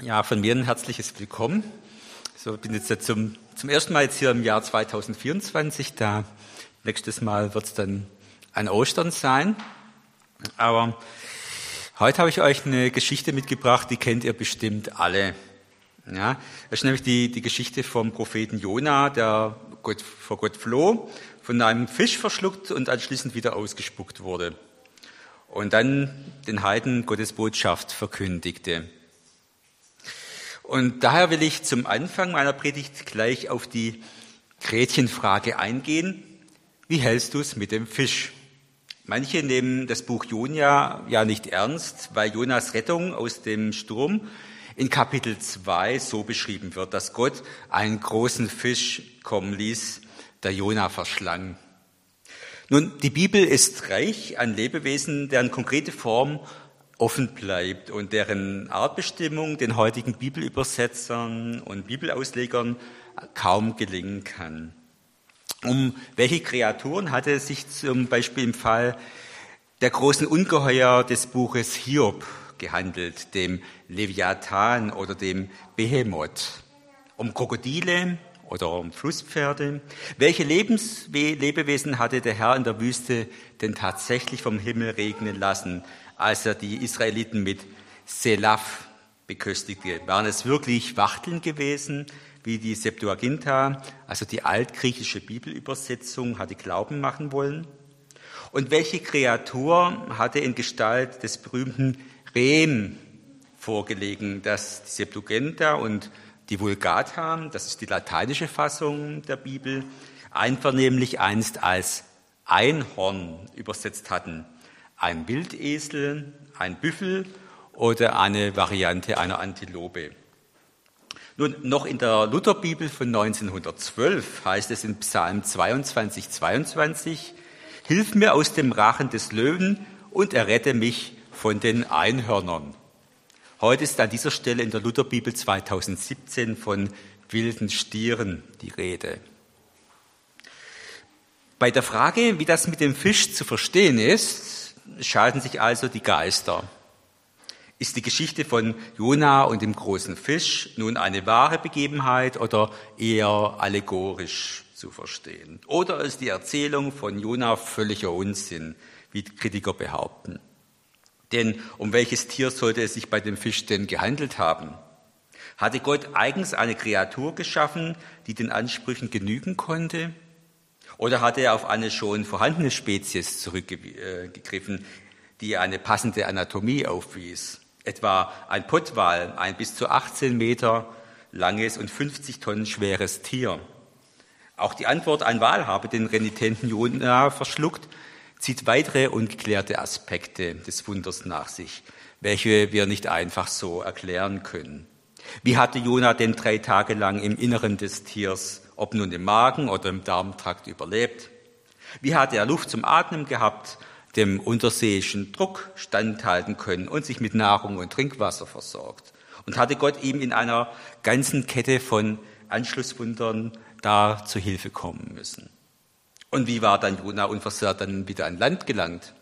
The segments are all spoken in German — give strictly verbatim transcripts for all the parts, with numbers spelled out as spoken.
Ja, von mir ein herzliches Willkommen. So, ich bin jetzt zum, zum ersten Mal jetzt hier im Jahr zweitausendvierundzwanzig da. Nächstes Mal wird es dann an Ostern sein. Aber heute habe ich euch eine Geschichte mitgebracht, die kennt ihr bestimmt alle. Ja, das ist nämlich die, die Geschichte vom Propheten Jona, der Gott, vor Gott floh, von einem Fisch verschluckt und anschließend wieder ausgespuckt wurde. Und dann den Heiden Gottes Botschaft verkündigte. Und daher will ich zum Anfang meiner Predigt gleich auf die Gretchenfrage eingehen. Wie hältst du es mit dem Fisch? Manche nehmen das Buch Jona ja nicht ernst, weil Jonas Rettung aus dem Sturm in Kapitel zwei so beschrieben wird, dass Gott einen großen Fisch kommen ließ, der Jona verschlang. Nun, die Bibel ist reich an Lebewesen, deren konkrete Form offen bleibt und deren Artbestimmung den heutigen Bibelübersetzern und Bibelauslegern kaum gelingen kann. Um welche Kreaturen hatte es sich zum Beispiel im Fall der großen Ungeheuer des Buches Hiob gehandelt, dem Leviathan oder dem Behemoth? Um Krokodile oder um Flusspferde? Welche Lebens- Lebewesen hatte der Herr in der Wüste denn tatsächlich vom Himmel regnen lassen, als er die Israeliten mit Selaf beköstigte? Waren es wirklich Wachteln gewesen, wie die Septuaginta, also die altgriechische Bibelübersetzung, hatte glauben machen wollen? Und welche Kreatur hatte in Gestalt des berühmten Rem vorgelegen, das die Septuaginta und die Vulgata, das ist die lateinische Fassung der Bibel, einvernehmlich einst als Einhorn übersetzt hatten? Ein Wildesel, ein Büffel oder eine Variante einer Antilope. Nun, noch in der Lutherbibel von neunzehnhundertzwölf heißt es in Psalm zweiundzwanzig, zweiundzwanzig, Hilf mir aus dem Rachen des Löwen und errette mich von den Einhörnern. Heute ist an dieser Stelle in der Lutherbibel zweitausendsiebzehn von wilden Stieren die Rede. Bei der Frage, wie das mit dem Fisch zu verstehen ist, scheiden sich also die Geister. Ist die Geschichte von Jona und dem großen Fisch nun eine wahre Begebenheit oder eher allegorisch zu verstehen? Oder ist die Erzählung von Jona völliger Unsinn, wie Kritiker behaupten? Denn um welches Tier sollte es sich bei dem Fisch denn gehandelt haben? Hatte Gott eigens eine Kreatur geschaffen, die den Ansprüchen genügen konnte? Oder hatte er auf eine schon vorhandene Spezies zurückgegriffen, die eine passende Anatomie aufwies? Etwa ein Pottwal, ein bis zu achtzehn Meter langes und fünfzig Tonnen schweres Tier. Auch die Antwort, ein Wal habe den renitenten Jona verschluckt, zieht weitere ungeklärte Aspekte des Wunders nach sich, welche wir nicht einfach so erklären können. Wie hatte Jona denn drei Tage lang im Inneren des Tiers, ob nun im Magen oder im Darmtrakt, überlebt? Wie hatte er Luft zum Atmen gehabt, dem unterseeischen Druck standhalten können und sich mit Nahrung und Trinkwasser versorgt? Und hatte Gott ihm in einer ganzen Kette von Anschlusswundern da zu Hilfe kommen müssen? Und wie war dann Jona unversehrt dann wieder an Land gelangt?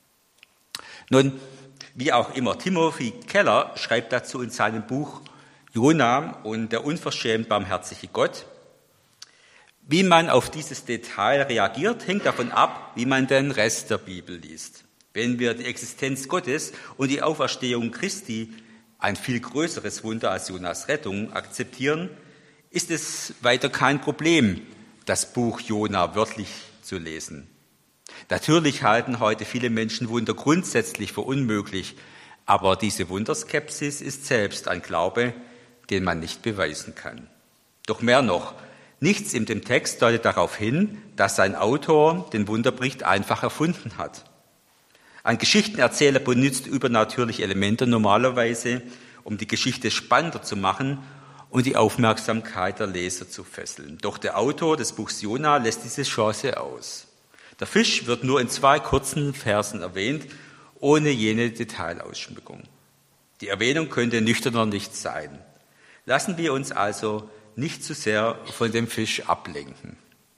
Nun, wie auch immer, Timothy Keller schreibt dazu in seinem Buch Jona und der unverschämt barmherzige Gott: Wie man auf dieses Detail reagiert, hängt davon ab, wie man den Rest der Bibel liest. Wenn wir die Existenz Gottes und die Auferstehung Christi, ein viel größeres Wunder als Jonas Rettung, akzeptieren, ist es weiter kein Problem, das Buch Jona wörtlich zu lesen. Natürlich halten heute viele Menschen Wunder grundsätzlich für unmöglich, aber diese Wunderskepsis ist selbst ein Glaube, den man nicht beweisen kann. Doch mehr noch, nichts in dem Text deutet darauf hin, dass sein Autor den Wunderbericht einfach erfunden hat. Ein Geschichtenerzähler benutzt übernatürliche Elemente normalerweise, um die Geschichte spannender zu machen und die Aufmerksamkeit der Leser zu fesseln. Doch der Autor des Buchs Jona lässt diese Chance aus. Der Fisch wird nur in zwei kurzen Versen erwähnt, ohne jene Detailausschmückung. Die Erwähnung könnte nüchterner nicht sein. Lassen wir uns also nicht zu sehr von dem Fisch ablenken.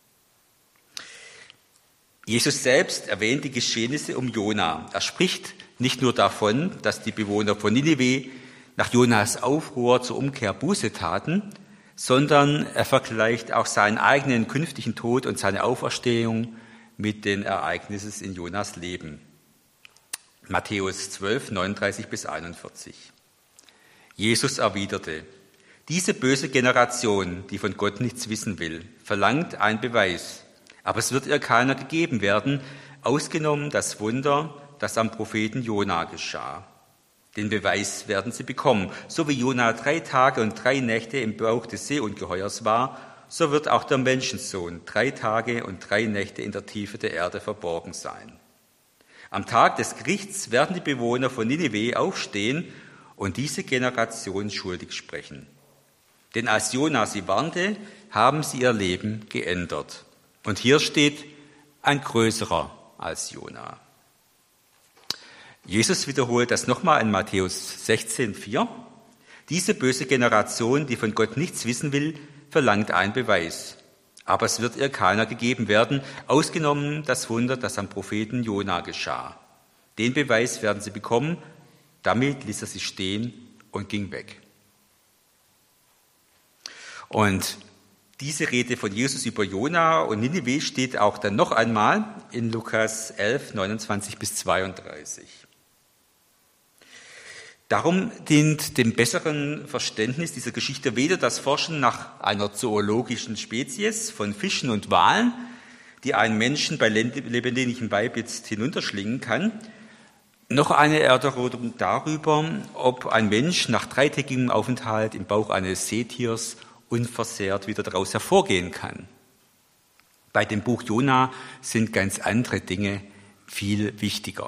Jesus selbst erwähnt die Geschehnisse um Jona. Er spricht nicht nur davon, dass die Bewohner von Ninive nach Jonas Aufruhr zur Umkehr Buße taten, sondern er vergleicht auch seinen eigenen künftigen Tod und seine Auferstehung mit den Ereignissen in Jonas Leben. Matthäus zwölf, neununddreißig bis einundvierzig. Jesus erwiderte: Diese böse Generation, die von Gott nichts wissen will, verlangt einen Beweis, aber es wird ihr keiner gegeben werden, ausgenommen das Wunder, das am Propheten Jona geschah. Den Beweis werden sie bekommen. So wie Jona drei Tage und drei Nächte im Bauch des Seeungeheuers war, so wird auch der Menschensohn drei Tage und drei Nächte in der Tiefe der Erde verborgen sein. Am Tag des Gerichts werden die Bewohner von Ninive aufstehen und diese Generation schuldig sprechen. Denn als Jona sie warnte, haben sie ihr Leben geändert. Und hier steht ein größerer als Jona. Jesus wiederholt das nochmal in Matthäus sechzehn, vier. Diese böse Generation, die von Gott nichts wissen will, verlangt einen Beweis. Aber es wird ihr keiner gegeben werden, ausgenommen das Wunder, das am Propheten Jona geschah. Den Beweis werden sie bekommen. Damit ließ er sie stehen und ging weg. Und diese Rede von Jesus über Jona und Ninive steht auch dann noch einmal in Lukas elf, neunundzwanzig bis zweiunddreißig. Darum dient dem besseren Verständnis dieser Geschichte weder das Forschen nach einer zoologischen Spezies von Fischen und Walen, die einen Menschen bei lebendigem Beibitz hinunterschlingen kann, noch eine Erörterung darüber, ob ein Mensch nach dreitägigem Aufenthalt im Bauch eines Seetiers unversehrt wieder daraus hervorgehen kann. Bei dem Buch Jona sind ganz andere Dinge viel wichtiger.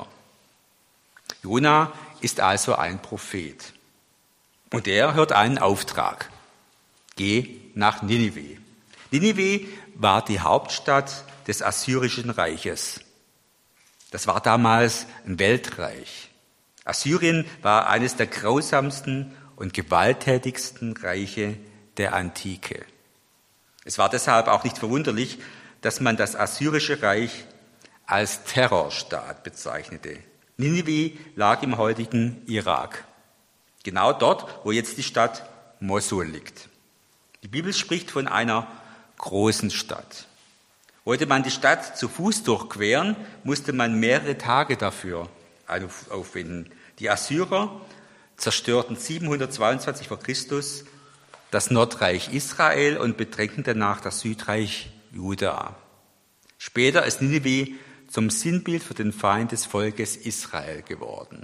Jona ist also ein Prophet. Und er hört einen Auftrag. Geh nach Ninive. Ninive war die Hauptstadt des Assyrischen Reiches. Das war damals ein Weltreich. Assyrien war eines der grausamsten und gewalttätigsten Reiche der Antike. Es war deshalb auch nicht verwunderlich, dass man das Assyrische Reich als Terrorstaat bezeichnete. Ninive lag im heutigen Irak, genau dort, wo jetzt die Stadt Mosul liegt. Die Bibel spricht von einer großen Stadt. Wollte man die Stadt zu Fuß durchqueren, musste man mehrere Tage dafür aufwenden. Die Assyrer zerstörten siebenhundertzweiundzwanzig vor Christus das Nordreich Israel und bedrängten danach das Südreich Juda. Später ist Ninive zum Sinnbild für den Feind des Volkes Israel geworden.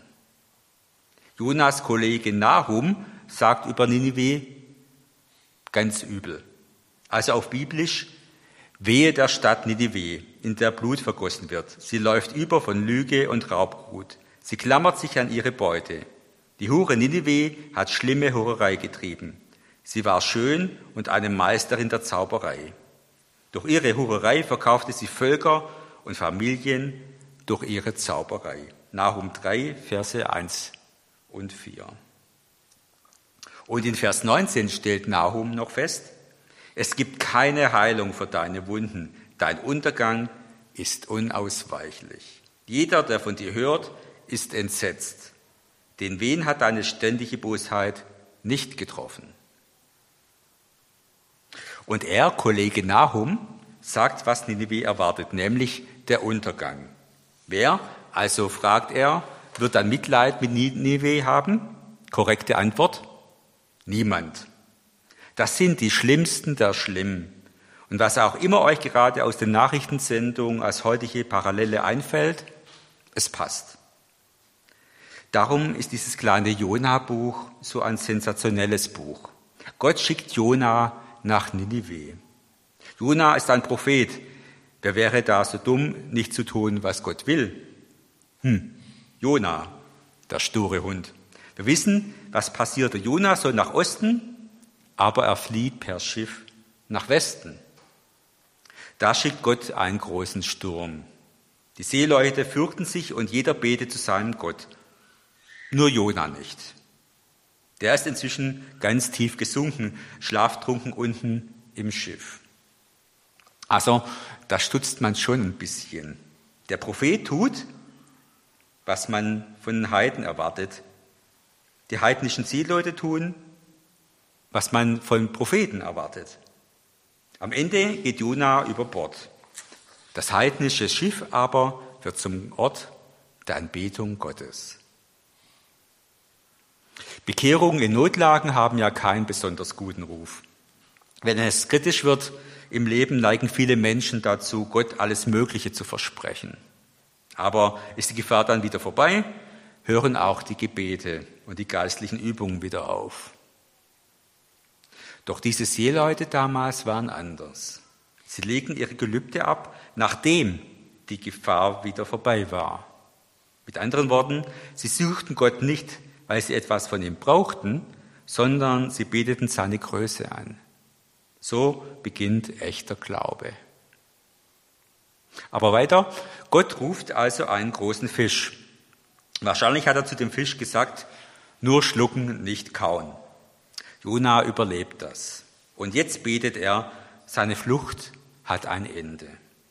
Jonas Kollege Nahum sagt über Ninive ganz übel. Also auf Biblisch: Wehe der Stadt Ninive, in der Blut vergossen wird. Sie läuft über von Lüge und Raubgut. Sie klammert sich an ihre Beute. Die Hure Ninive hat schlimme Hurerei getrieben. Sie war schön und eine Meisterin der Zauberei. Durch ihre Hurerei verkaufte sie Völker und Familien durch ihre Zauberei. Nahum drei, Verse eins und vier. Und in Vers neunzehn stellt Nahum noch fest: Es gibt keine Heilung für deine Wunden. Dein Untergang ist unausweichlich. Jeder, der von dir hört, ist entsetzt. Den wen hat deine ständige Bosheit nicht getroffen? Und er, Kollege Nahum, sagt, was Ninive erwartet, nämlich der Untergang. Wer, also fragt er, wird dann Mitleid mit Ninive haben? Korrekte Antwort: Niemand. Das sind die Schlimmsten der Schlimmen. Und was auch immer euch gerade aus den Nachrichtensendungen als heutige Parallele einfällt, es passt. Darum ist dieses kleine Jona-Buch so ein sensationelles Buch. Gott schickt Jona nach Ninive. Jona ist ein Prophet. Wer wäre da so dumm, nicht zu tun, was Gott will? Hm, Jona, der sture Hund. Wir wissen, was passierte. Jona soll nach Osten, aber er flieht per Schiff nach Westen. Da schickt Gott einen großen Sturm. Die Seeleute fürchten sich und jeder betet zu seinem Gott. Nur Jona nicht. Der ist inzwischen ganz tief gesunken, schlaftrunken unten im Schiff. Also, da stutzt man schon ein bisschen. Der Prophet tut, was man von den Heiden erwartet. Die heidnischen Seeleute tun, was man von Propheten erwartet. Am Ende geht Jona über Bord. Das heidnische Schiff aber wird zum Ort der Anbetung Gottes. Bekehrungen in Notlagen haben ja keinen besonders guten Ruf. Wenn es kritisch wird im Leben, neigen viele Menschen dazu, Gott alles Mögliche zu versprechen. Aber ist die Gefahr dann wieder vorbei, hören auch die Gebete und die geistlichen Übungen wieder auf. Doch diese Seeleute damals waren anders. Sie legten ihre Gelübde ab, nachdem die Gefahr wieder vorbei war. Mit anderen Worten, sie suchten Gott nicht, weil sie etwas von ihm brauchten, sondern sie beteten seine Größe an. So beginnt echter Glaube. Aber weiter, Gott ruft also einen großen Fisch. Wahrscheinlich hat er zu dem Fisch gesagt, nur schlucken, nicht kauen. Jona überlebt das. Und jetzt betet er, seine Flucht hat ein Ende.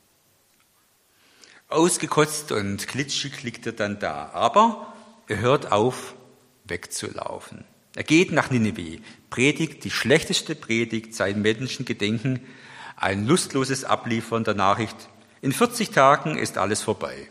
Ausgekotzt und glitschig liegt er dann da. Aber er hört auf, wegzulaufen. Er geht nach Ninive, predigt die schlechteste Predigt seit Menschengedenken, ein lustloses Abliefern der Nachricht. In vierzig Tagen ist alles vorbei.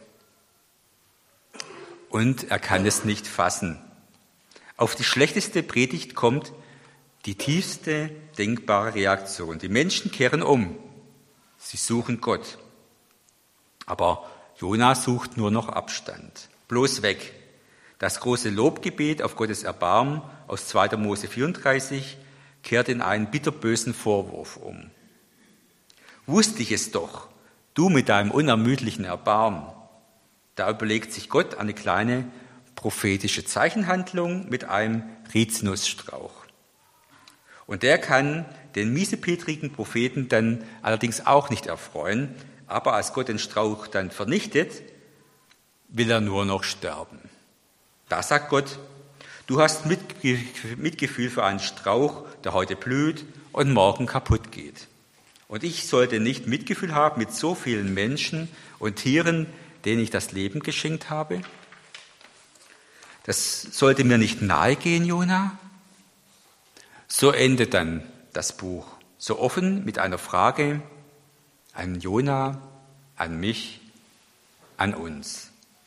Und er kann es nicht fassen. Auf die schlechteste Predigt kommt die tiefste denkbare Reaktion. Die Menschen kehren um. Sie suchen Gott. Aber Jona sucht nur noch Abstand. Bloß weg. Das große Lobgebet auf Gottes Erbarmen aus zweiter Mose vierunddreißig kehrt in einen bitterbösen Vorwurf um. Wusste ich es doch, du mit deinem unermüdlichen Erbarmen. Da überlegt sich Gott eine kleine prophetische Zeichenhandlung mit einem Rizinusstrauch. Und der kann den miesepetrigen Propheten dann allerdings auch nicht erfreuen, aber als Gott den Strauch dann vernichtet, will er nur noch sterben. Da sagt Gott, du hast Mitgefühl für einen Strauch, der heute blüht und morgen kaputt geht. Und ich sollte nicht Mitgefühl haben mit so vielen Menschen und Tieren, denen ich das Leben geschenkt habe? Das sollte mir nicht nahe gehen, Jona? So endet dann das Buch, so offen mit einer Frage an Jona, an mich, an uns.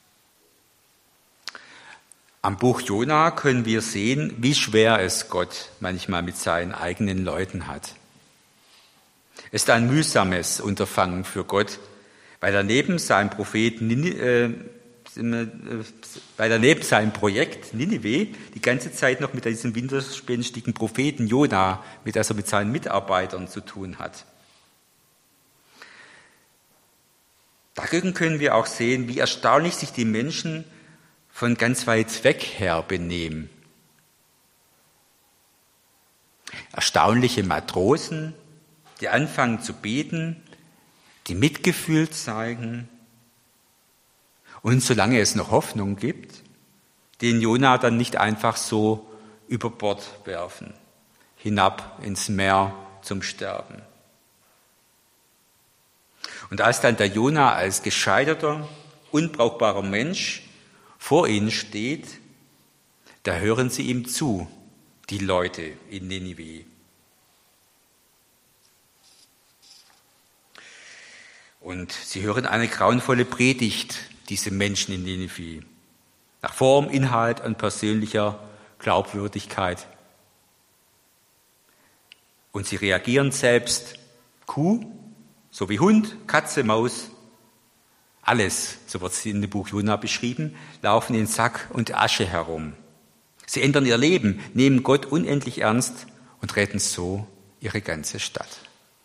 Am Buch Jona können wir sehen, wie schwer es Gott manchmal mit seinen eigenen Leuten hat. Es ist ein mühsames Unterfangen für Gott, weil er neben seinem Propheten, äh, weil er neben seinem Projekt Ninive die ganze Zeit noch mit diesem widerspenstigen Propheten Jona, mit also mit seinen Mitarbeitern zu tun hat. Dagegen können wir auch sehen, wie erstaunlich sich die Menschen von ganz weit weg her benehmen. Erstaunliche Matrosen, die anfangen zu beten, die Mitgefühl zeigen und solange es noch Hoffnung gibt, den Jona dann nicht einfach so über Bord werfen, hinab ins Meer zum Sterben. Und als dann der Jona als gescheiterter, unbrauchbarer Mensch vor ihnen steht, da hören sie ihm zu, die Leute in Ninive. Und sie hören eine grauenvolle Predigt, diese Menschen in Ninive, nach Form, Inhalt und persönlicher Glaubwürdigkeit. Und sie reagieren selbst, Kuh, so wie Hund, Katze, Maus, alles, so wird es in dem Buch Jona beschrieben, laufen in Sack und Asche herum. Sie ändern ihr Leben, nehmen Gott unendlich ernst und retten so ihre ganze Stadt.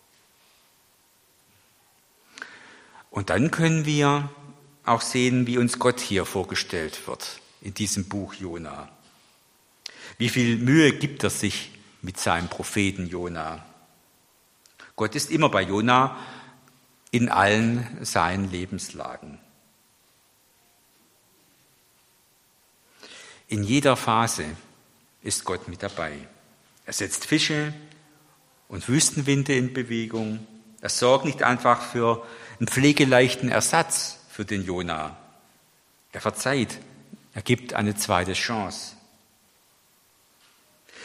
Und dann können wir auch sehen, wie uns Gott hier vorgestellt wird in diesem Buch Jona. Wie viel Mühe gibt er sich mit seinem Propheten Jona? Gott ist immer bei Jona in allen seinen Lebenslagen. In jeder Phase ist Gott mit dabei. Er setzt Fische und Wüstenwinde in Bewegung. Er sorgt nicht einfach für einen pflegeleichten Ersatz für den Jona. Er verzeiht, er gibt eine zweite Chance.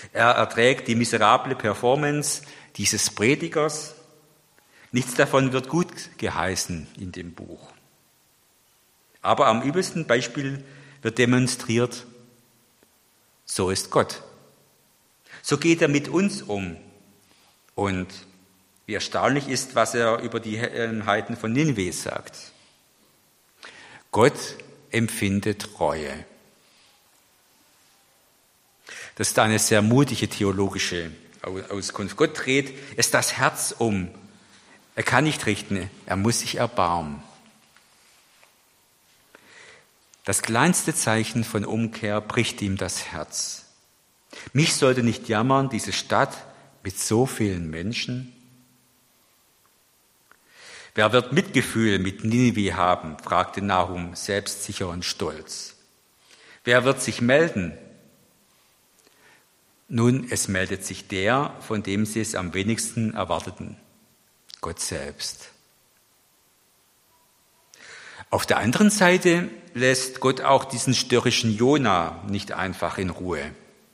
Er erträgt die miserable Performance dieses Predigers. Nichts davon wird gut geheißen in dem Buch. Aber am übelsten Beispiel wird demonstriert, so ist Gott. So geht er mit uns um. Und wie erstaunlich ist, was er über die Heiden von Nineveh sagt. Gott empfindet Reue. Das ist eine sehr mutige theologische Auskunft. Gott dreht es das Herz um. Er kann nicht richten, er muss sich erbarmen. Das kleinste Zeichen von Umkehr bricht ihm das Herz. Mich sollte nicht jammern, diese Stadt mit so vielen Menschen. Wer wird Mitgefühl mit Ninive haben, fragte Nahum, selbstsicher und stolz. Wer wird sich melden? Nun, es meldet sich der, von dem sie es am wenigsten erwarteten, Gott selbst. Auf der anderen Seite lässt Gott auch diesen störrischen Jona nicht einfach in Ruhe.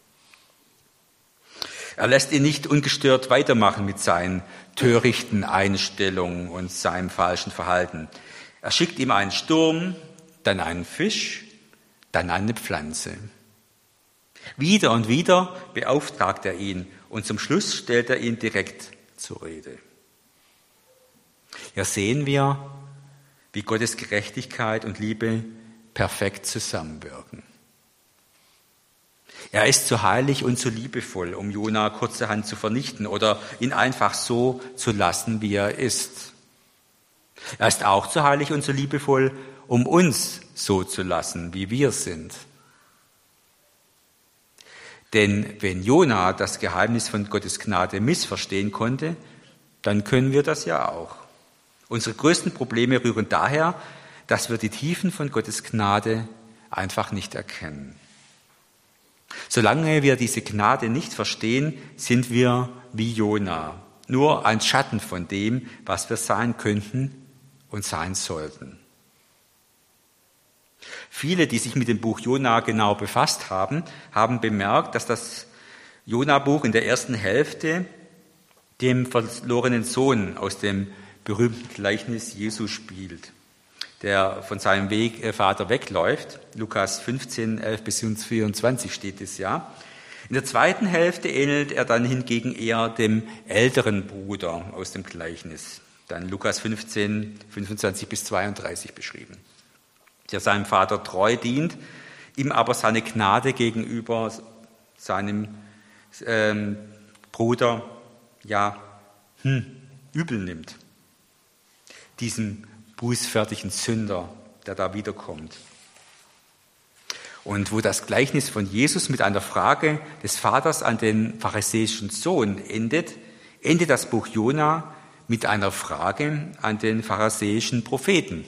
Er lässt ihn nicht ungestört weitermachen mit seinen törichten Einstellungen und seinem falschen Verhalten. Er schickt ihm einen Sturm, dann einen Fisch, dann eine Pflanze. Wieder und wieder beauftragt er ihn und zum Schluss stellt er ihn direkt zur Rede. Hier sehen wir, wie Gottes Gerechtigkeit und Liebe perfekt zusammenwirken. Er ist zu heilig und zu liebevoll, um Jona kurzerhand zu vernichten oder ihn einfach so zu lassen, wie er ist. Er ist auch zu heilig und zu liebevoll, um uns so zu lassen, wie wir sind. Denn wenn Jona das Geheimnis von Gottes Gnade missverstehen konnte, dann können wir das ja auch. Unsere größten Probleme rühren daher, dass wir die Tiefen von Gottes Gnade einfach nicht erkennen. Solange wir diese Gnade nicht verstehen, sind wir wie Jona, nur ein Schatten von dem, was wir sein könnten und sein sollten. Viele, die sich mit dem Buch Jona genau befasst haben, haben bemerkt, dass das Jona-Buch in der ersten Hälfte dem verlorenen Sohn aus dem berühmten Gleichnis Jesu spielt, der von seinem Weg, Vater wegläuft. Lukas fünfzehn, elf bis vierundzwanzig steht es ja. In der zweiten Hälfte ähnelt er dann hingegen eher dem älteren Bruder aus dem Gleichnis, dann Lukas fünfzehn, fünfundzwanzig bis zweiunddreißig beschrieben, der seinem Vater treu dient, ihm aber seine Gnade gegenüber seinem ähm, Bruder ja hm, übel nimmt. Diesem bußfertigen Sünder, der da wiederkommt. Und wo das Gleichnis von Jesus mit einer Frage des Vaters an den pharisäischen Sohn endet, endet das Buch Jona mit einer Frage an den pharisäischen Propheten.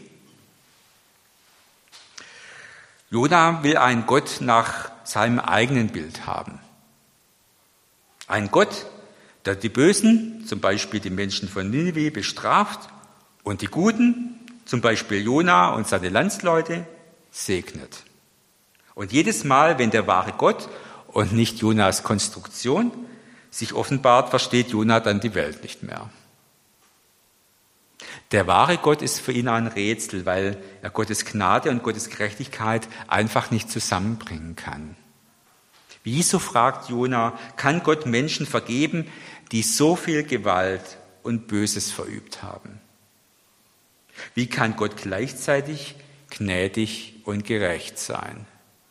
Jona will einen Gott nach seinem eigenen Bild haben. Ein Gott, der die Bösen, zum Beispiel die Menschen von Ninive, bestraft und die Guten, zum Beispiel Jona und seine Landsleute, segnet. Und jedes Mal, wenn der wahre Gott und nicht Jonas Konstruktion sich offenbart, versteht Jona dann die Welt nicht mehr. Der wahre Gott ist für ihn ein Rätsel, weil er Gottes Gnade und Gottes Gerechtigkeit einfach nicht zusammenbringen kann. Wieso, fragt Jona, kann Gott Menschen vergeben, die so viel Gewalt und Böses verübt haben? Wie kann Gott gleichzeitig gnädig und gerecht sein?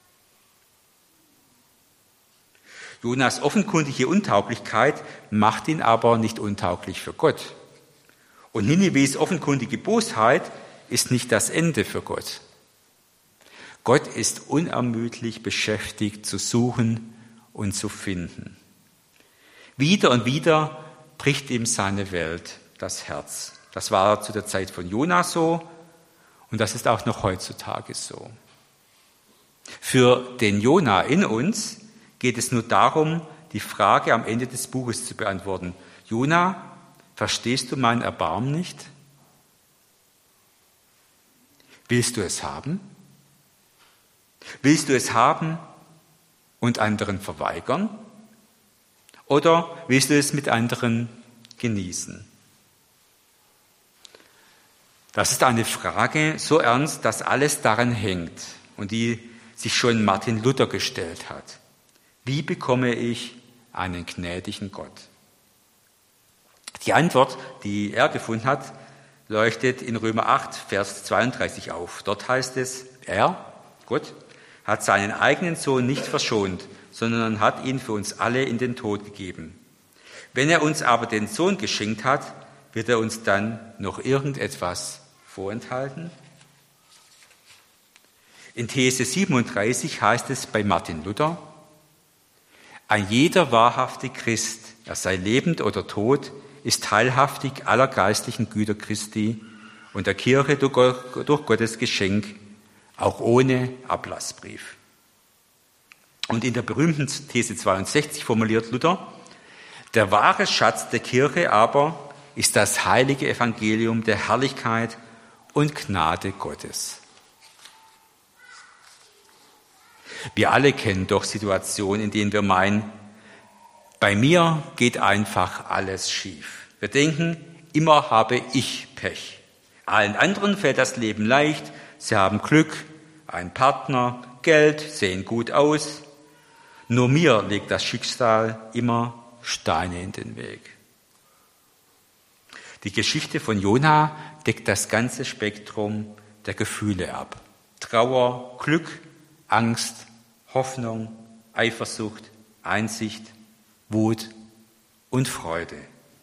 Jonas offenkundige Untauglichkeit macht ihn aber nicht untauglich für Gott. Und Ninives offenkundige Bosheit ist nicht das Ende für Gott. Gott ist unermüdlich beschäftigt zu suchen und zu finden. Wieder und wieder bricht ihm seine Welt das Herz. Das war zu der Zeit von Jona so und das ist auch noch heutzutage so. Für den Jona in uns geht es nur darum, die Frage am Ende des Buches zu beantworten. Jona, verstehst du mein Erbarmen nicht? Willst du es haben? Willst du es haben und anderen verweigern? Oder willst du es mit anderen genießen? Das ist eine Frage so ernst, dass alles daran hängt und die sich schon Martin Luther gestellt hat. Wie bekomme ich einen gnädigen Gott? Die Antwort, die er gefunden hat, leuchtet in Römer acht, Vers zweiunddreißig auf. Dort heißt es, er, Gott, hat seinen eigenen Sohn nicht verschont, sondern hat ihn für uns alle in den Tod gegeben. Wenn er uns aber den Sohn geschenkt hat, wird er uns dann noch irgendetwas vorenthalten? In These siebenunddreißig heißt es bei Martin Luther, ein jeder wahrhafte Christ, er sei lebend oder tot, ist teilhaftig aller geistlichen Güter Christi und der Kirche durch Gottes Geschenk, auch ohne Ablassbrief. Und in der berühmten These zweiundsechzig formuliert Luther, der wahre Schatz der Kirche aber ist das heilige Evangelium der Herrlichkeit und Gnade Gottes. Wir alle kennen doch Situationen, in denen wir meinen, bei mir geht einfach alles schief. Wir denken, immer habe ich Pech. Allen anderen fällt das Leben leicht, sie haben Glück, einen Partner, Geld, sehen gut aus. Nur mir legt das Schicksal immer Steine in den Weg. Die Geschichte von Jona deckt das ganze Spektrum der Gefühle ab. Trauer, Glück, Angst, Hoffnung, Eifersucht, Einsicht, Wut und Freude.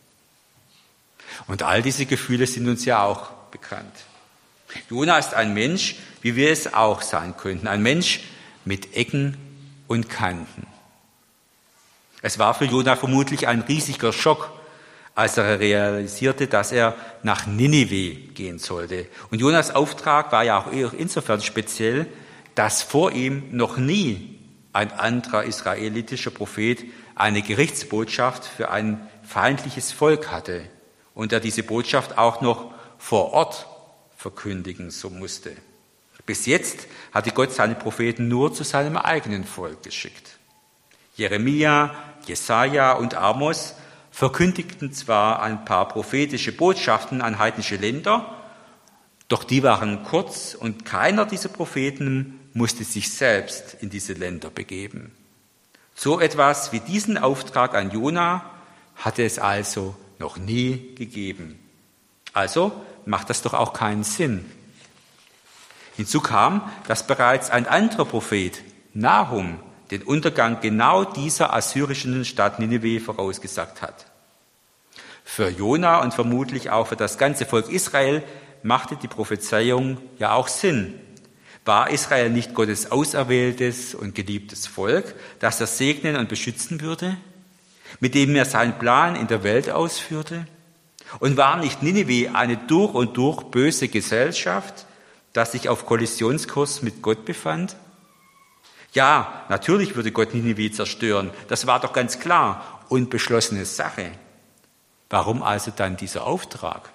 Und all diese Gefühle sind uns ja auch bekannt. Jona ist ein Mensch, wie wir es auch sein könnten. Ein Mensch mit Ecken und Kanten. Es war für Jona vermutlich ein riesiger Schock, als er realisierte, dass er nach Ninive gehen sollte. Und Jonas Auftrag war ja auch insofern speziell, dass vor ihm noch nie ein anderer israelitischer Prophet eine Gerichtsbotschaft für ein feindliches Volk hatte und er diese Botschaft auch noch vor Ort verkündigen so musste. Bis jetzt hatte Gott seine Propheten nur zu seinem eigenen Volk geschickt. Jeremia, Jesaja und Amos verkündigten zwar ein paar prophetische Botschaften an heidnische Länder, doch die waren kurz und keiner dieser Propheten musste sich selbst in diese Länder begeben. So etwas wie diesen Auftrag an Jona hatte es also noch nie gegeben. Also macht das doch auch keinen Sinn. Hinzu kam, dass bereits ein anderer Prophet, Nahum, den Untergang genau dieser assyrischen Stadt Ninive vorausgesagt hat. Für Jona und vermutlich auch für das ganze Volk Israel machte die Prophezeiung ja auch Sinn. War Israel nicht Gottes auserwähltes und geliebtes Volk, das er segnen und beschützen würde, mit dem er seinen Plan in der Welt ausführte? Und war nicht Ninive eine durch und durch böse Gesellschaft, das sich auf Kollisionskurs mit Gott befand? Ja, natürlich würde Gott Ninive zerstören, das war doch ganz klar und beschlossene Sache. Warum also dann dieser Auftrag?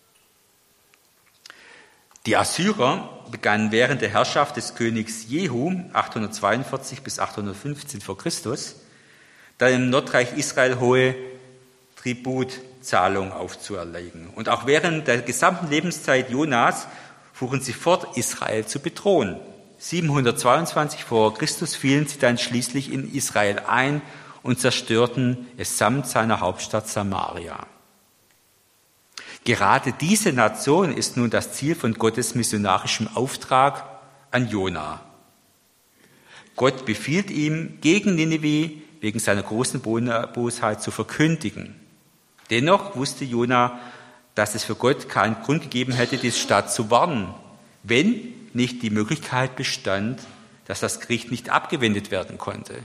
Die Assyrer begannen während der Herrschaft des Königs Jehu, achthundertzweiundvierzig bis achthundertfünfzehn vor Christus, dann im Nordreich Israel hohe Tributzahlungen aufzuerlegen. Und auch während der gesamten Lebenszeit Jonas fuhren sie fort, Israel zu bedrohen. siebenhundertzweiundzwanzig vor Christus fielen sie dann schließlich in Israel ein und zerstörten es samt seiner Hauptstadt Samaria. Gerade diese Nation ist nun das Ziel von Gottes missionarischem Auftrag an Jona. Gott befiehlt ihm, gegen Ninive wegen seiner großen Bosheit zu verkündigen. Dennoch wusste Jona, dass es für Gott keinen Grund gegeben hätte, diese Stadt zu warnen, wenn nicht die Möglichkeit bestand, dass das Gericht nicht abgewendet werden konnte.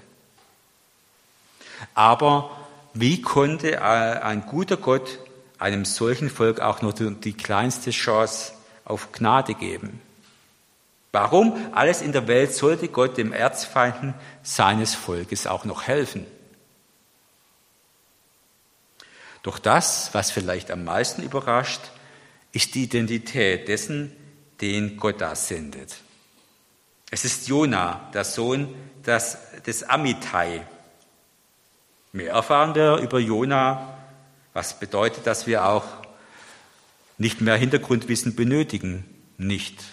Aber wie konnte ein guter Gott einem solchen Volk auch nur die kleinste Chance auf Gnade geben? Warum alles in der Welt sollte Gott dem Erzfeinden seines Volkes auch noch helfen? Doch das, was vielleicht am meisten überrascht, ist die Identität dessen, den Gott da sendet. Es ist Jona, der Sohn des, des Amittai. Mehr erfahren wir über Jona, was bedeutet, dass wir auch nicht mehr Hintergrundwissen benötigen. Nicht.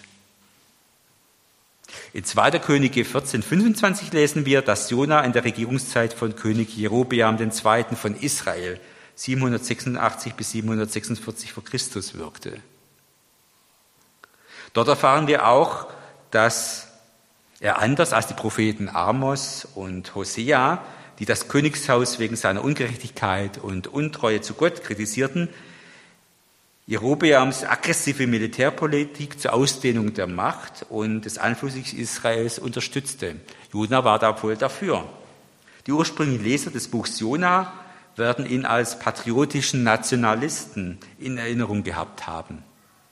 In zweiter Könige vierzehn fünfundzwanzig lesen wir, dass Jona in der Regierungszeit von König Jerobeam der Zweite. Von Israel siebenhundertsechsundachtzig bis siebenhundertsechsundvierzig vor Christus wirkte. Dort erfahren wir auch, dass er anders als die Propheten Amos und Hosea, die das Königshaus wegen seiner Ungerechtigkeit und Untreue zu Gott kritisierten, Jerobeams aggressive Militärpolitik zur Ausdehnung der Macht und des Einflusses Israels unterstützte. Jona war da voll dafür. Die ursprünglichen Leser des Buchs Jona werden ihn als patriotischen Nationalisten in Erinnerung gehabt haben.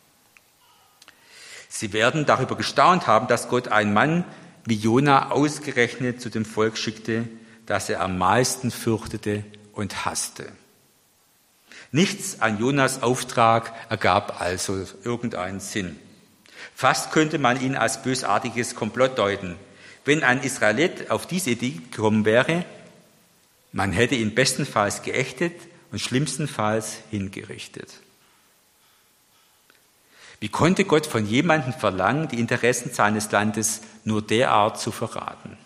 Sie werden darüber gestaunt haben, dass Gott einen Mann wie Jona ausgerechnet zu dem Volk schickte, das er am meisten fürchtete und hasste. Nichts an Jonas Auftrag ergab also irgendeinen Sinn. Fast könnte man ihn als bösartiges Komplott deuten. Wenn ein Israelit auf diese Idee gekommen wäre, man hätte ihn bestenfalls geächtet und schlimmstenfalls hingerichtet. Wie konnte Gott von jemandem verlangen, die Interessen seines Landes nur derart zu verraten?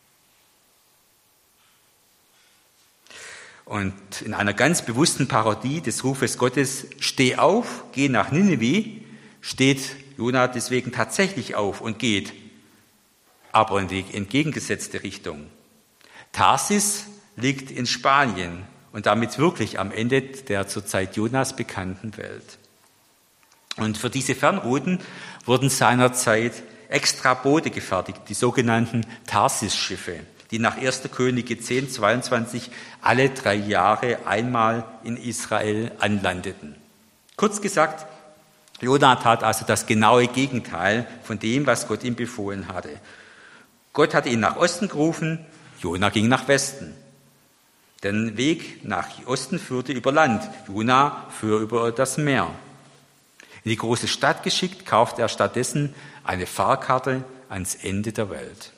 Und in einer ganz bewussten Parodie des Rufes Gottes, steh auf, geh nach Nineveh, steht Jona deswegen tatsächlich auf und geht, aber in die entgegengesetzte Richtung. Tarsis liegt in Spanien und damit wirklich am Ende der zur Zeit Jonas bekannten Welt. Und für diese Fernrouten wurden seinerzeit extra Boote gefertigt, die sogenannten Tarsis-Schiffe, die nach erster Könige zehn zweiundzwanzig alle drei Jahre einmal in Israel anlandeten. Kurz gesagt, Jona tat also das genaue Gegenteil von dem, was Gott ihm befohlen hatte. Gott hatte ihn nach Osten gerufen, Jona ging nach Westen. Der Weg nach Osten führte über Land, Jona fuhr über das Meer. In die große Stadt geschickt, kaufte er stattdessen eine Fahrkarte ans Ende der Welt.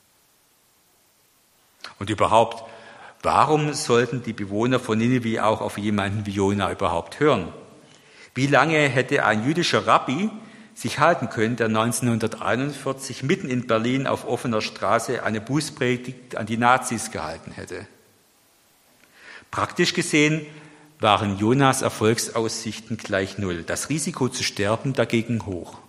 Und überhaupt, warum sollten die Bewohner von Nineveh auch auf jemanden wie Jona überhaupt hören? Wie lange hätte ein jüdischer Rabbi sich halten können, der neunzehnhunderteinundvierzig mitten in Berlin auf offener Straße eine Bußpredigt an die Nazis gehalten hätte? Praktisch gesehen waren Jonas Erfolgsaussichten gleich null. Das Risiko zu sterben dagegen hoch.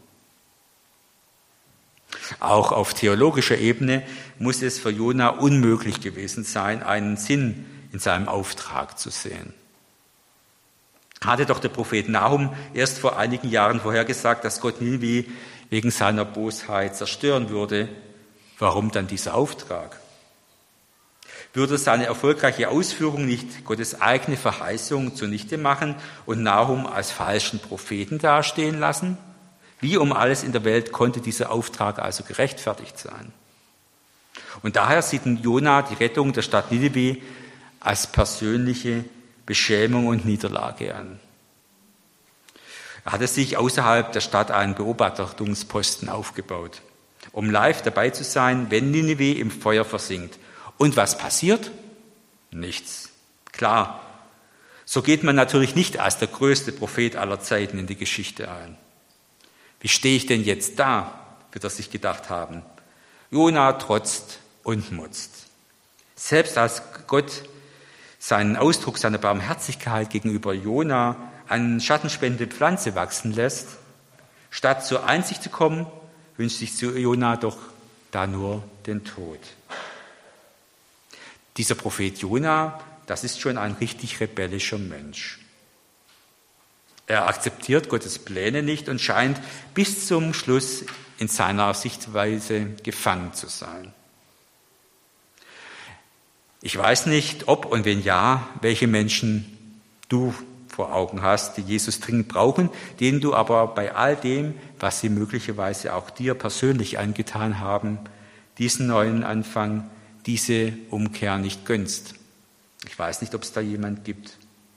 Auch auf theologischer Ebene muss es für Jona unmöglich gewesen sein, einen Sinn in seinem Auftrag zu sehen. Hatte doch der Prophet Nahum erst vor einigen Jahren vorhergesagt, dass Gott Nineveh wegen seiner Bosheit zerstören würde. Warum dann dieser Auftrag? Würde seine erfolgreiche Ausführung nicht Gottes eigene Verheißung zunichte machen und Nahum als falschen Propheten dastehen lassen? Wie um alles in der Welt konnte dieser Auftrag also gerechtfertigt sein? Und daher sieht Jona die Rettung der Stadt Nineveh als persönliche Beschämung und Niederlage an. Er hatte sich außerhalb der Stadt einen Beobachtungsposten aufgebaut, um live dabei zu sein, wenn Nineveh im Feuer versinkt. Und was passiert? Nichts. Klar, so geht man natürlich nicht als der größte Prophet aller Zeiten in die Geschichte ein. Wie stehe ich denn jetzt da, wird er sich gedacht haben. Jona trotzt und mutzt. Selbst als Gott seinen Ausdruck seiner Barmherzigkeit gegenüber Jona eine schattenspendende Pflanze wachsen lässt, statt zur Einsicht zu kommen, wünscht sich Jona doch da nur den Tod. Dieser Prophet Jona, das ist schon ein richtig rebellischer Mensch. Er akzeptiert Gottes Pläne nicht und scheint bis zum Schluss in seiner Sichtweise gefangen zu sein. Ich weiß nicht, ob und wenn ja, welche Menschen du vor Augen hast, die Jesus dringend brauchen, denen du aber bei all dem, was sie möglicherweise auch dir persönlich angetan haben, diesen neuen Anfang, diese Umkehr nicht gönnst. Ich weiß nicht, ob es da jemand gibt.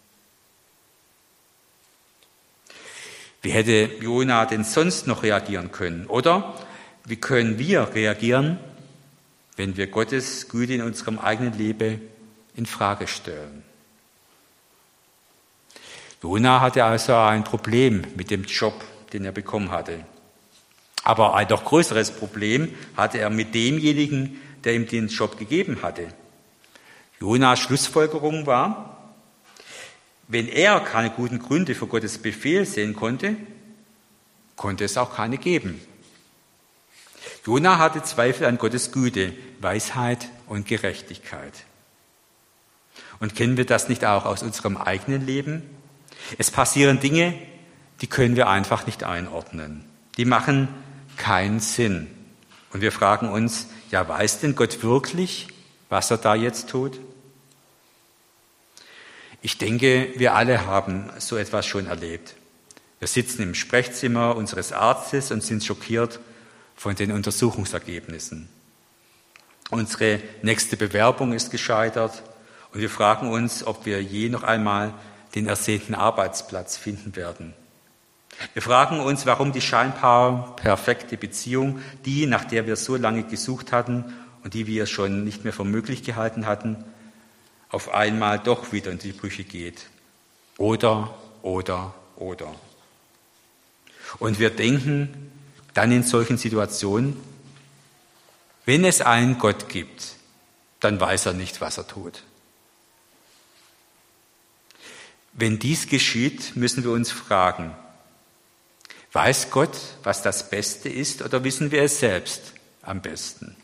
Wie hätte Jona denn sonst noch reagieren können? Oder wie können wir reagieren, wenn wir Gottes Güte in unserem eigenen Leben in Frage stellen. Jona hatte also ein Problem mit dem Job, den er bekommen hatte. Aber ein noch größeres Problem hatte er mit demjenigen, der ihm den Job gegeben hatte. Jonas Schlussfolgerung war, wenn er keine guten Gründe für Gottes Befehl sehen konnte, konnte es auch keine geben. Jona hatte Zweifel an Gottes Güte, Weisheit und Gerechtigkeit. Und kennen wir das nicht auch aus unserem eigenen Leben? Es passieren Dinge, die können wir einfach nicht einordnen. Die machen keinen Sinn. Und wir fragen uns, ja, weiß denn Gott wirklich, was er da jetzt tut? Ich denke, wir alle haben so etwas schon erlebt. Wir sitzen im Sprechzimmer unseres Arztes und sind schockiert von den Untersuchungsergebnissen. Unsere nächste Bewerbung ist gescheitert und wir fragen uns, ob wir je noch einmal den ersehnten Arbeitsplatz finden werden. Wir fragen uns, warum die scheinbar perfekte Beziehung, die, nach der wir so lange gesucht hatten und die wir schon nicht mehr für möglich gehalten hatten, auf einmal doch wieder in die Brüche geht. Oder, oder, oder. Und wir denken dann in solchen Situationen, wenn es einen Gott gibt, dann weiß er nicht, was er tut. Wenn dies geschieht, müssen wir uns fragen, weiß Gott, was das Beste ist, oder wissen wir es selbst am besten?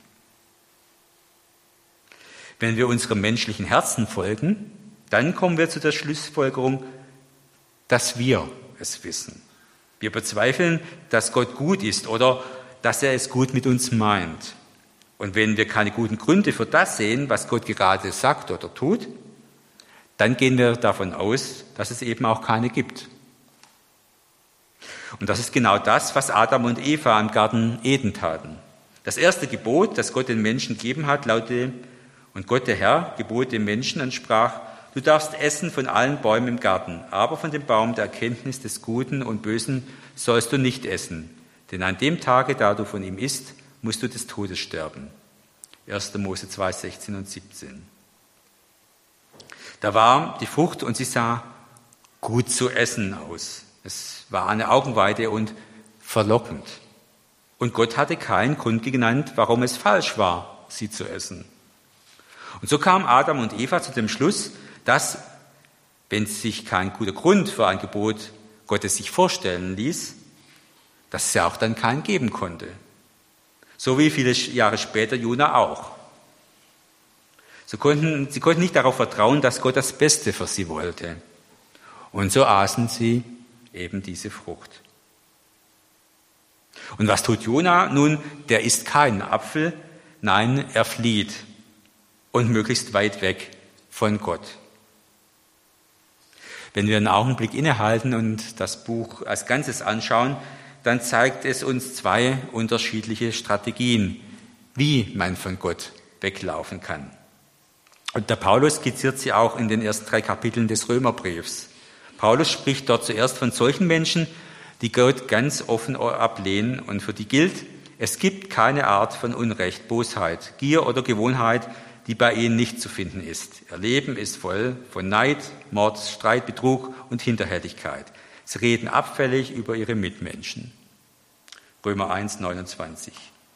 Wenn wir unserem menschlichen Herzen folgen, dann kommen wir zu der Schlussfolgerung, dass wir es wissen. Wir bezweifeln, dass Gott gut ist oder dass er es gut mit uns meint. Und wenn wir keine guten Gründe für das sehen, was Gott gerade sagt oder tut, dann gehen wir davon aus, dass es eben auch keine gibt. Und das ist genau das, was Adam und Eva im Garten Eden taten. Das erste Gebot, das Gott den Menschen gegeben hat, lautete, und Gott, der Herr, gebot dem Menschen und sprach, du darfst essen von allen Bäumen im Garten, aber von dem Baum der Erkenntnis des Guten und Bösen sollst du nicht essen, denn an dem Tage, da du von ihm isst, musst du des Todes sterben. erster Mose zwei, sechzehn und siebzehn. Da war die Frucht und sie sah gut zu essen aus. Es war eine Augenweide und verlockend. Und Gott hatte keinen Grund genannt, warum es falsch war, sie zu essen. Und so kam Adam und Eva zu dem Schluss, dass, wenn sich kein guter Grund für ein Gebot Gottes sich vorstellen ließ, dass es ja auch dann keinen geben konnte. So wie viele Jahre später Jona auch. Sie konnten, sie konnten nicht darauf vertrauen, dass Gott das Beste für sie wollte. Und so aßen sie eben diese Frucht. Und was tut Jona? Nun, der isst keinen Apfel, nein, er flieht und möglichst weit weg von Gott. Wenn wir einen Augenblick innehalten und das Buch als Ganzes anschauen, dann zeigt es uns zwei unterschiedliche Strategien, wie man von Gott weglaufen kann. Und der Paulus skizziert sie auch in den ersten drei Kapiteln des Römerbriefs. Paulus spricht dort zuerst von solchen Menschen, die Gott ganz offen ablehnen und für die gilt, es gibt keine Art von Unrecht, Bosheit, Gier oder Gewohnheit, die bei ihnen nicht zu finden ist. Ihr Leben ist voll von Neid, Mord, Streit, Betrug und Hinterhältigkeit. Sie reden abfällig über ihre Mitmenschen. Römer eins, neunundzwanzig.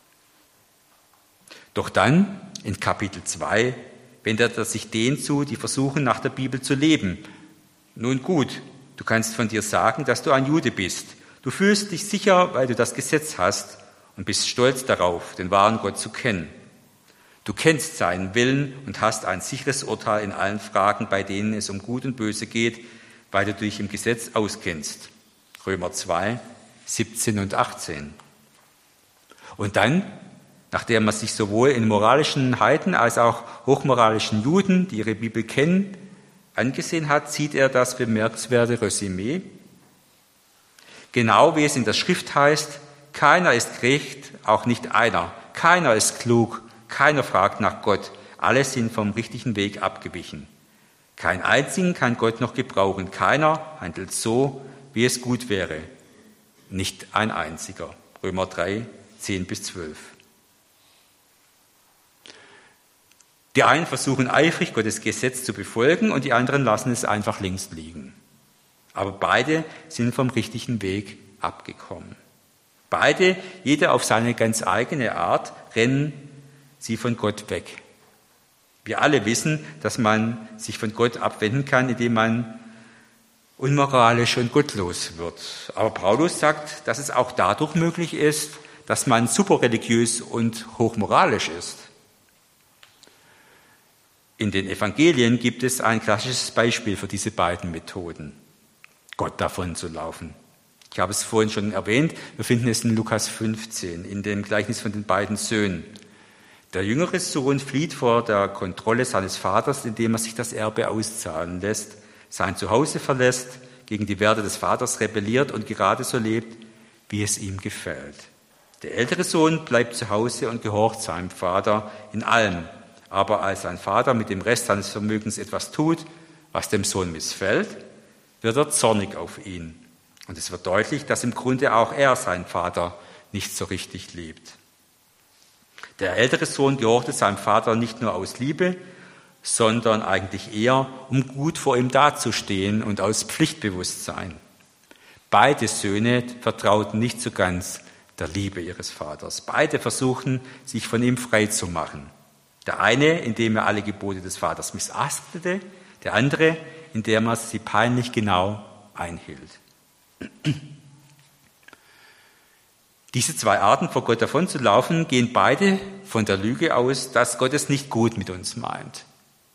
Doch dann, in Kapitel zwei, wendet er sich denen zu, die versuchen, nach der Bibel zu leben. Nun gut, du kannst von dir sagen, dass du ein Jude bist. Du fühlst dich sicher, weil du das Gesetz hast und bist stolz darauf, den wahren Gott zu kennen. Du kennst seinen Willen und hast ein sicheres Urteil in allen Fragen, bei denen es um Gut und Böse geht, weil du dich im Gesetz auskennst. Römer zwei, siebzehn und achtzehn. Und dann, nachdem er sich sowohl in moralischen Heiden als auch hochmoralischen Juden, die ihre Bibel kennen, angesehen hat, zieht er das bemerkenswerte Resümee. Genau wie es in der Schrift heißt, keiner ist gerecht, auch nicht einer. Keiner ist klug, keiner fragt nach Gott. Alle sind vom richtigen Weg abgewichen. Kein einzigen kann Gott noch gebrauchen. Keiner handelt so, wie es gut wäre. Nicht ein einziger. Römer drei, zehn bis zwölf. Die einen versuchen eifrig, Gottes Gesetz zu befolgen und die anderen lassen es einfach links liegen. Aber beide sind vom richtigen Weg abgekommen. Beide, jeder auf seine ganz eigene Art, rennen sie von Gott weg. Wir alle wissen, dass man sich von Gott abwenden kann, indem man unmoralisch und gottlos wird. Aber Paulus sagt, dass es auch dadurch möglich ist, dass man superreligiös und hochmoralisch ist. In den Evangelien gibt es ein klassisches Beispiel für diese beiden Methoden, Gott davon zu laufen. Ich habe es vorhin schon erwähnt, wir finden es in Lukas fünfzehn, in dem Gleichnis von den beiden Söhnen. Der jüngere Sohn flieht vor der Kontrolle seines Vaters, indem er sich das Erbe auszahlen lässt, sein Zuhause verlässt, gegen die Werte des Vaters rebelliert und gerade so lebt, wie es ihm gefällt. Der ältere Sohn bleibt zu Hause und gehorcht seinem Vater in allem. Aber als sein Vater mit dem Rest seines Vermögens etwas tut, was dem Sohn missfällt, wird er zornig auf ihn. Und es wird deutlich, dass im Grunde auch er seinen Vater nicht so richtig liebt. Der ältere Sohn gehorchte seinem Vater nicht nur aus Liebe, sondern eigentlich eher, um gut vor ihm dazustehen und aus Pflichtbewusstsein. Beide Söhne vertrauten nicht so ganz der Liebe ihres Vaters. Beide versuchten, sich von ihm frei zu machen. Der eine, indem er alle Gebote des Vaters missachtete, der andere, indem er sie peinlich genau einhielt. Diese zwei Arten, vor Gott davonzulaufen, gehen beide von der Lüge aus, dass Gott es nicht gut mit uns meint.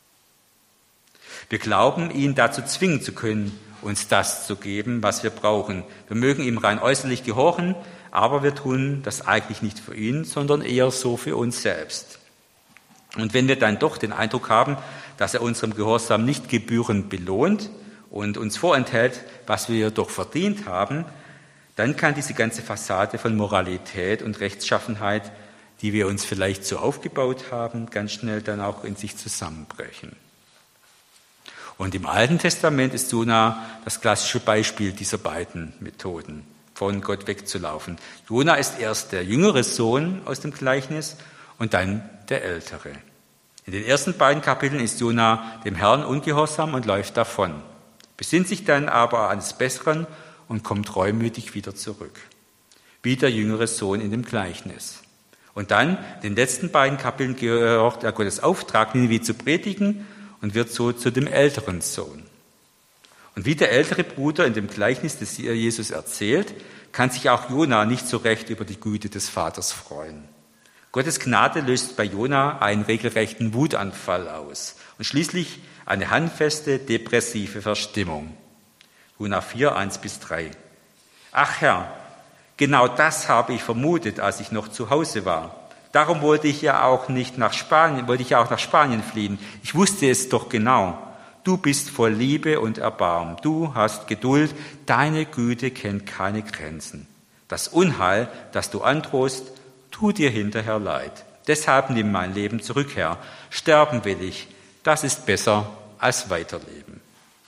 Wir glauben, ihn dazu zwingen zu können, uns das zu geben, was wir brauchen. Wir mögen ihm rein äußerlich gehorchen, aber wir tun das eigentlich nicht für ihn, sondern eher so für uns selbst. Und wenn wir dann doch den Eindruck haben, dass er unserem Gehorsam nicht gebührend belohnt und uns vorenthält, was wir doch verdient haben, dann kann diese ganze Fassade von Moralität und Rechtschaffenheit, die wir uns vielleicht so aufgebaut haben, ganz schnell dann auch in sich zusammenbrechen. Und im Alten Testament ist Jona das klassische Beispiel dieser beiden Methoden, von Gott wegzulaufen. Jona ist erst der jüngere Sohn aus dem Gleichnis und dann der ältere. In den ersten beiden Kapiteln ist Jona dem Herrn ungehorsam und läuft davon, besinnt sich dann aber ans Besseren und kommt reumütig wieder zurück. Wie der jüngere Sohn in dem Gleichnis. Und dann, in den letzten beiden Kapiteln, gehört er Gottes Auftrag, Ninive zu predigen und wird so zu dem älteren Sohn. Und wie der ältere Bruder in dem Gleichnis, das Jesus erzählt, kann sich auch Jona nicht so recht über die Güte des Vaters freuen. Gottes Gnade löst bei Jona einen regelrechten Wutanfall aus und schließlich eine handfeste, depressive Verstimmung. Jona vier, eins bis drei. Ach Herr, genau das habe ich vermutet, als ich noch zu Hause war. Darum wollte ich ja auch nicht nach Spanien, wollte ich ja auch nach Spanien fliehen. Ich wusste es doch genau. Du bist voll Liebe und Erbarmen. Du hast Geduld. Deine Güte kennt keine Grenzen. Das Unheil, das du androhst, tut dir hinterher leid. Deshalb nimm mein Leben zurück, Herr. Sterben will ich. Das ist besser als weiterleben.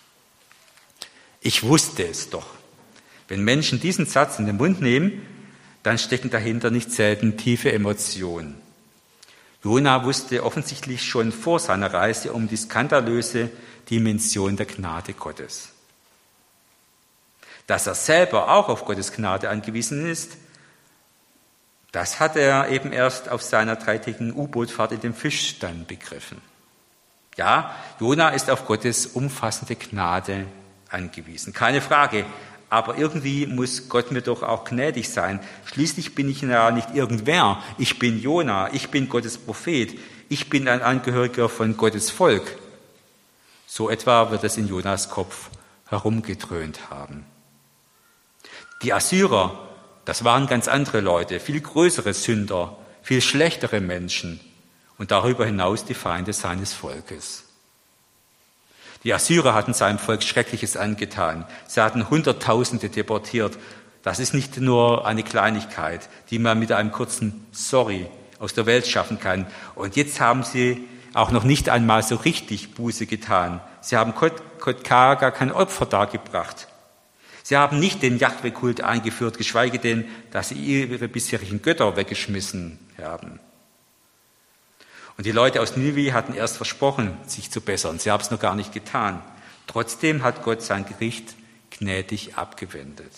Ich wusste es doch. Wenn Menschen diesen Satz in den Mund nehmen, dann stecken dahinter nicht selten tiefe Emotionen. Jona wusste offensichtlich schon vor seiner Reise um die skandalöse Dimension der Gnade Gottes. Dass er selber auch auf Gottes Gnade angewiesen ist, das hat er eben erst auf seiner dreitägigen U-Boot-Fahrt in dem Fisch dann begriffen. Ja, Jona ist auf Gottes umfassende Gnade angewiesen, keine Frage. Aber irgendwie muss Gott mir doch auch gnädig sein. Schließlich bin ich ja nicht irgendwer. Ich bin Jona, ich bin Gottes Prophet, ich bin ein Angehöriger von Gottes Volk. So etwa wird es in Jonas Kopf herumgedröhnt haben. Die Assyrer, das waren ganz andere Leute, viel größere Sünder, viel schlechtere Menschen und darüber hinaus die Feinde seines Volkes. Die Assyrer hatten seinem Volk Schreckliches angetan. Sie hatten Hunderttausende deportiert. Das ist nicht nur eine Kleinigkeit, die man mit einem kurzen Sorry aus der Welt schaffen kann. Und jetzt haben sie auch noch nicht einmal so richtig Buße getan. Sie haben Gott gar kein Opfer dargebracht. Sie haben nicht den Jahwe-Kult eingeführt, geschweige denn, dass sie ihre bisherigen Götter weggeschmissen haben. Und die Leute aus Ninive hatten erst versprochen, sich zu bessern. Sie haben es noch gar nicht getan. Trotzdem hat Gott sein Gericht gnädig abgewendet.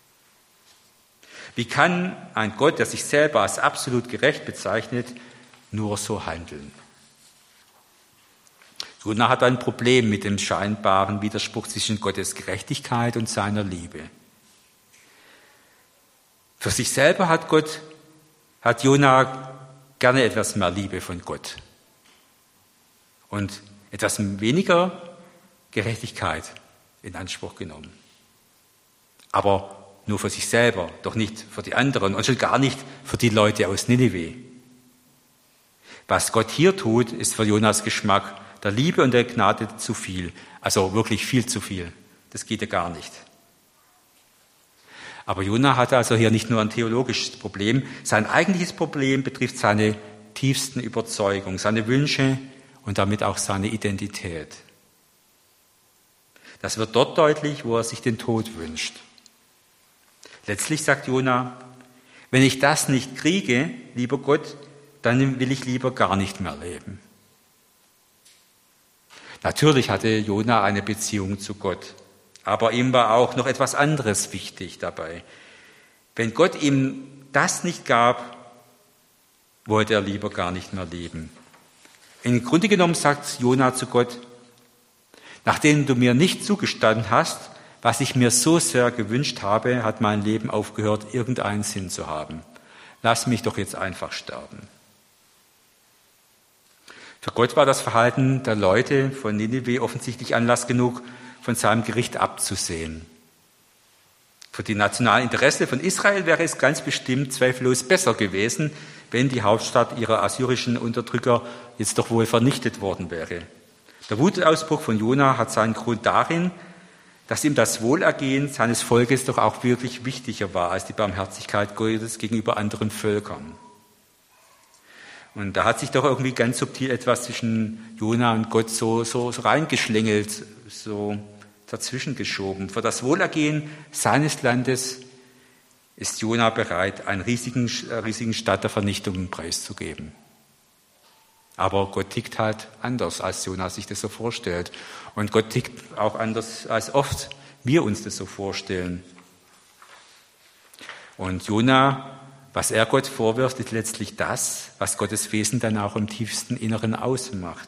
Wie kann ein Gott, der sich selber als absolut gerecht bezeichnet, nur so handeln? Jona hat ein Problem mit dem scheinbaren Widerspruch zwischen Gottes Gerechtigkeit und seiner Liebe. Für sich selber hat Gott, hat Jona gerne etwas mehr Liebe von Gott und etwas weniger Gerechtigkeit in Anspruch genommen. Aber nur für sich selber, doch nicht für die anderen und schon gar nicht für die Leute aus Ninive. Was Gott hier tut, ist für Jonas Geschmack der Liebe und der Gnade zu viel, also wirklich viel zu viel. Das geht ja gar nicht. Aber Jona hatte also hier nicht nur ein theologisches Problem, sein eigentliches Problem betrifft seine tiefsten Überzeugungen, seine Wünsche und damit auch seine Identität. Das wird dort deutlich, wo er sich den Tod wünscht. Letztlich sagt Jona, wenn ich das nicht kriege, lieber Gott, dann will ich lieber gar nicht mehr leben. Natürlich hatte Jona eine Beziehung zu Gott, aber ihm war auch noch etwas anderes wichtig dabei. Wenn Gott ihm das nicht gab, wollte er lieber gar nicht mehr leben. Im Grunde genommen sagt Jona zu Gott, nachdem du mir nicht zugestanden hast, was ich mir so sehr gewünscht habe, hat mein Leben aufgehört, irgendeinen Sinn zu haben. Lass mich doch jetzt einfach sterben. Für Gott war das Verhalten der Leute von Ninive offensichtlich Anlass genug, von seinem Gericht abzusehen. Für die nationalen Interessen von Israel wäre es ganz bestimmt zweifellos besser gewesen, wenn die Hauptstadt ihrer assyrischen Unterdrücker jetzt doch wohl vernichtet worden wäre. Der Wutausbruch von Jona hat seinen Grund darin, dass ihm das Wohlergehen seines Volkes doch auch wirklich wichtiger war als die Barmherzigkeit Gottes gegenüber anderen Völkern. Und da hat sich doch irgendwie ganz subtil etwas zwischen Jona und Gott so, so, so reingeschlängelt, so dazwischen geschoben. Für das Wohlergehen seines Landes ist Jona bereit, einen riesigen, riesigen Stadt der Vernichtung preiszugeben. Aber Gott tickt halt anders, als Jona sich das so vorstellt. Und Gott tickt auch anders, als oft wir uns das so vorstellen. Und Jona, was er Gott vorwirft, ist letztlich das, was Gottes Wesen dann auch im tiefsten Inneren ausmacht.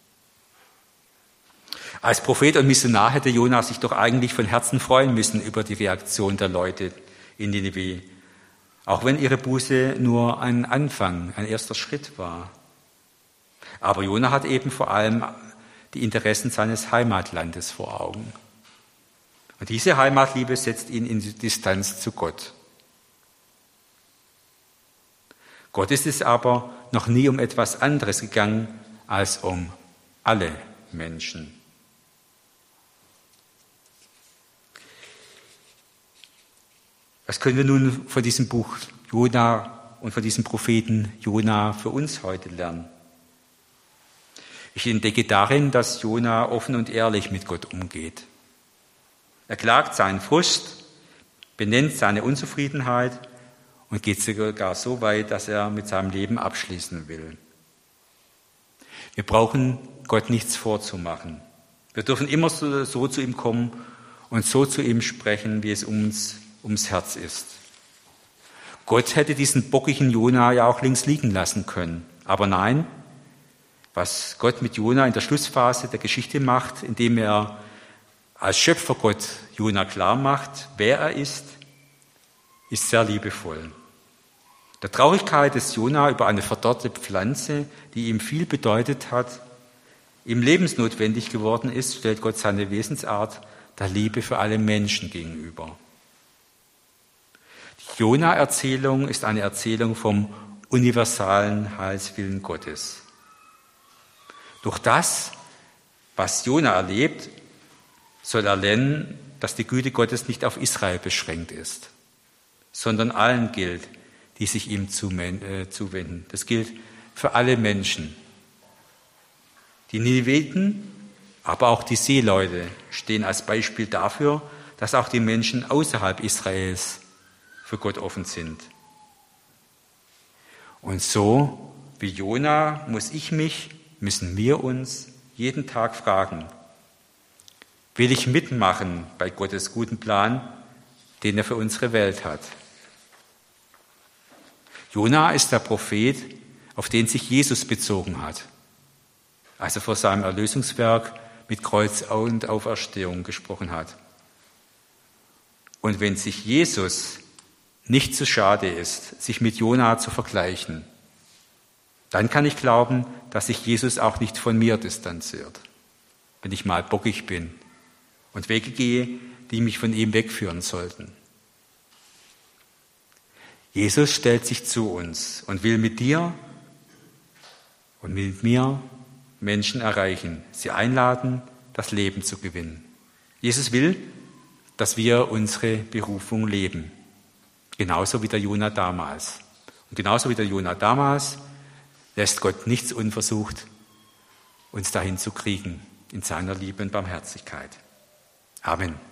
Als Prophet und Missionar hätte Jona sich doch eigentlich von Herzen freuen müssen über die Reaktion der Leute in Ninive, auch wenn ihre Buße nur ein Anfang, ein erster Schritt war. Aber Jona hat eben vor allem die Interessen seines Heimatlandes vor Augen. Und diese Heimatliebe setzt ihn in die Distanz zu Gott. Gott ist es aber noch nie um etwas anderes gegangen als um alle Menschen. Was können wir nun von diesem Buch Jona und von diesem Propheten Jona für uns heute lernen? Ich entdecke darin, dass Jona offen und ehrlich mit Gott umgeht. Er klagt seinen Frust, benennt seine Unzufriedenheit und geht sogar so weit, dass er mit seinem Leben abschließen will. Wir brauchen Gott nichts vorzumachen. Wir dürfen immer so, so zu ihm kommen und so zu ihm sprechen, wie es uns ums Herz ist. Gott hätte diesen bockigen Jona ja auch links liegen lassen können. Aber nein, was Gott mit Jona in der Schlussphase der Geschichte macht, indem er als Schöpfergott Jona klar macht, wer er ist, ist sehr liebevoll. Der Traurigkeit des Jona über eine verdorrte Pflanze, die ihm viel bedeutet hat, ihm lebensnotwendig geworden ist, stellt Gott seine Wesensart der Liebe für alle Menschen gegenüber. Die Jona-Erzählung ist eine Erzählung vom universalen Heilswillen Gottes. Durch das, was Jona erlebt, soll er lernen, dass die Güte Gottes nicht auf Israel beschränkt ist, sondern allen gilt, die sich ihm zuwenden. Das gilt für alle Menschen. Die Nineviten, aber auch die Seeleute stehen als Beispiel dafür, dass auch die Menschen außerhalb Israels für Gott offen sind. Und so Wie Jona muss ich mich, müssen wir uns jeden Tag fragen: Will ich mitmachen bei Gottes guten Plan, den er für unsere Welt hat? Jona ist der Prophet, auf den sich Jesus bezogen hat, als er vor seinem Erlösungswerk mit Kreuz und Auferstehung gesprochen hat. Und wenn sich Jesus nicht zu schade ist, sich mit Jona zu vergleichen, dann kann ich glauben, dass sich Jesus auch nicht von mir distanziert, wenn ich mal bockig bin und Wege gehe, die mich von ihm wegführen sollten. Jesus stellt sich zu uns und will mit dir und mit mir Menschen erreichen, sie einladen, das Leben zu gewinnen. Jesus will, dass wir unsere Berufung leben, genauso wie der Jona damals. Und genauso wie der Jona damals lässt Gott nichts unversucht, uns dahin zu kriegen in seiner Liebe und Barmherzigkeit. Amen.